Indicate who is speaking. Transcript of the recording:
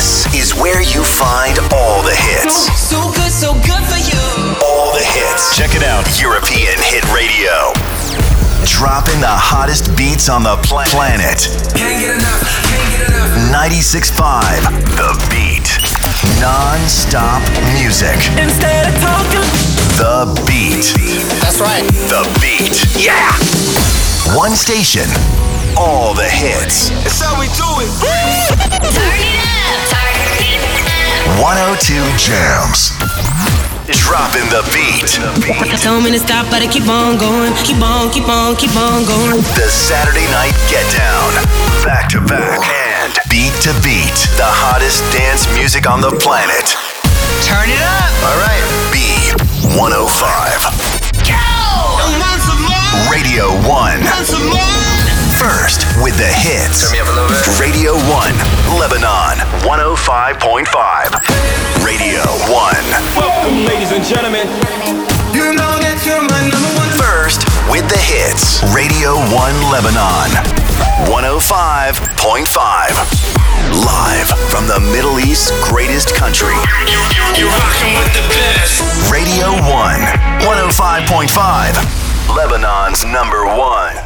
Speaker 1: This is where you find all the hits.
Speaker 2: So good for you.
Speaker 1: All the hits.
Speaker 3: Check it out.
Speaker 1: European Hit Radio. Dropping the hottest beats on the planet.
Speaker 2: Can't get enough.
Speaker 1: 96.5 The Beat. Non-stop music.
Speaker 2: Instead of talking.
Speaker 1: The Beat.
Speaker 2: That's right.
Speaker 1: The Beat. Yeah. One station. All the hits.
Speaker 2: That's how we do it.
Speaker 4: Turn it up.
Speaker 1: 102 Jams. Dropping the beat.
Speaker 5: Told me to stop, but I keep on going. Keep on going.
Speaker 1: The Saturday Night Get Down. Back to back and beat to beat. The hottest dance music on the planet.
Speaker 2: Turn it up.
Speaker 1: All right. B105. Radio 1. First with the hits.
Speaker 2: Turn me up a little bit.
Speaker 1: Radio 1, Lebanon 105.5. Radio 1.
Speaker 6: Welcome, ladies and gentlemen.
Speaker 2: You know that you're my number one.
Speaker 1: First with the hits. Radio 1 Lebanon 105.5. Live from the Middle East's greatest country.
Speaker 2: You're rocking with the best.
Speaker 1: Radio 1 105.5. Lebanon's number one.